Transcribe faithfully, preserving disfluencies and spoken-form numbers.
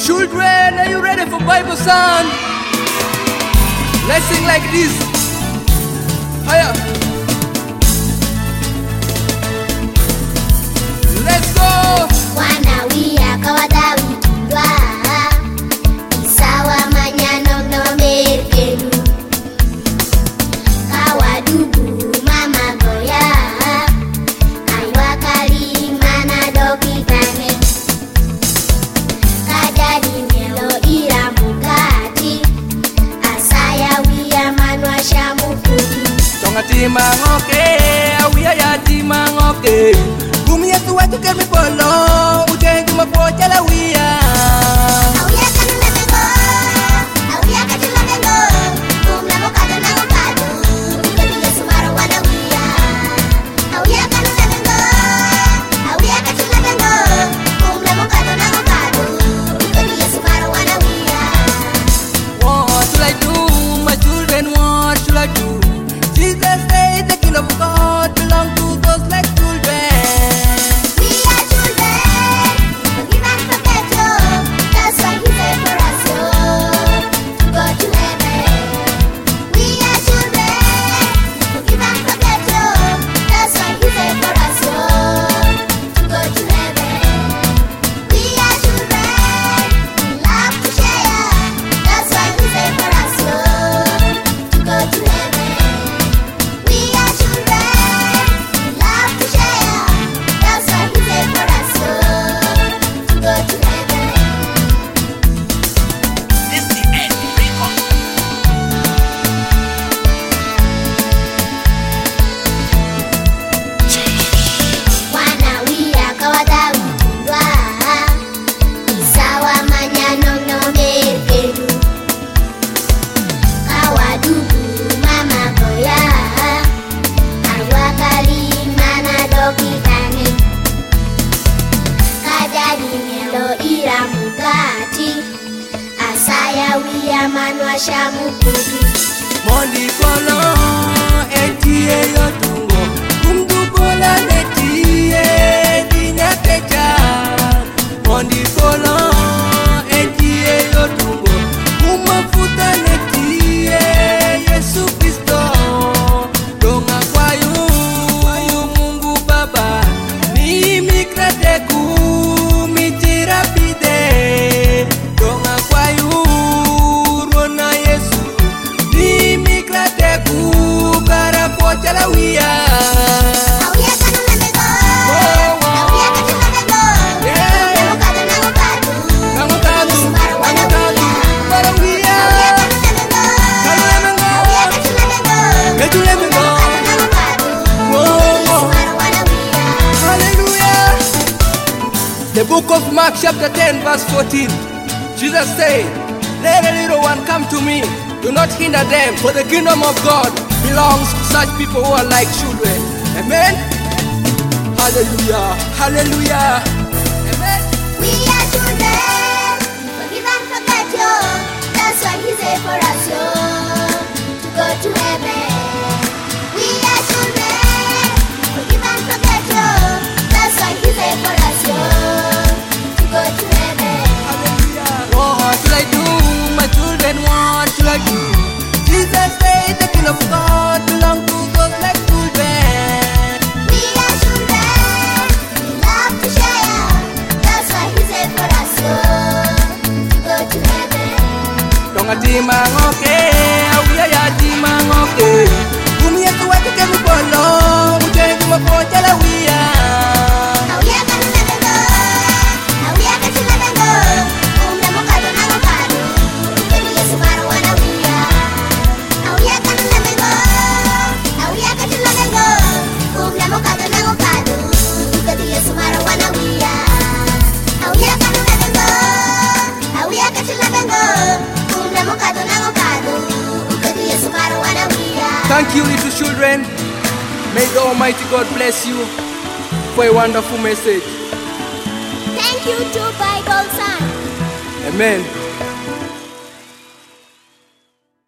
Children, are you ready for Bible sound? Let's sing like this. Higher. Let's go. Wanawia kawadawi tundwa Isawa manyano no merkenu Kawadubu mama goya Aywa kali mana doki kane Kadadi melo ira mugati Asaya wia manwa shamukuti Tonga tima ngoke, awia ya tima ngoke Gumi ya tuwa tuke mi polo, uje juma pocha la wia Awia kanu na mengo, awia kaju na mengo Kumla mokado na mokado, ukebi yesu maro wana wia Awia kanu na mengo, awia kaju na mengo Kumla mokado na mokado, ukebi yesu maro wana wia What should I do, my children, what should I do? Jesus said the kingdom of God belongs to those like children. We are children, forgive and forget you. That's why he said for us to go to heaven. We are children, forgive and forget you. That's why he said for us to go to heaven. We are children, we love to share. That's why he said for us to go to heaven. We are children, we love to share. That's why he said for us to go to heaven. This the end record. Wanawia kawadawi tundwa Isawa manyano no merkenu Kawadubu mama goya Aywa kali mana doki kane Kadadi melo ira mugati Asaya wia manwa shamukuti Mondi kolo etie yotungo Kumdu kola netie dinya techa Mondi kolo etie yotungo Kumafuta netie Yesu Kristo Donga kwayu kwayu Mungu Baba Ni mikrate kumitira pide Donga kwayu Rona Yesu Ni mikrate kukara pocha la wia Awia kanu na mengo, awia kaju na mengo Kumla mokado na mokado, Nangotadu, Yesu maro wana nangotadu, wia para wia Awia kanu na mengo, Kanu na mengo, awia kaju na mengo ketu na mengo. Kumla mokado na mokado, Whoa, Yesu maro wana wia Hallelujah. The book of Mark chapter ten verse fourteen. Jesus said, let a little one come to me. Do not hinder them, for the kingdom of God belongs to such people who are like children. Amen. Hallelujah. Hallelujah. Amen. We are children, forgive and forget you. That's why he said for us yo, to go to heaven. We are children, forgive and forget you. That's why he said for us yo, to go to heaven. Hallelujah. What should I do, my children? What should I do? Jesus said the kingdom of God belongs to those like children. We are children, we love to share. That's why he said for us yo, to go to heaven. Tonga tima ngoke, awia ya tima ngoke. Gumi ya tuwa tuke mi polo, uje juma pocha la wia Awia kanu na mengo, awia kaju na mengo Kumla mokado na mokado, ukebi yesu maro wana wia Awia kanu na mengo, awia kaju na mengo Kumla mokado na mokado, ukebi yesu maro wana wia Awia kanu na mengo, awia kaju na mengo Kumla mokado na mokado, ukebi yesu maro wana wia Thank you, little children. May the Almighty God bless you for a wonderful message. Thank you to Bible Son. Amen.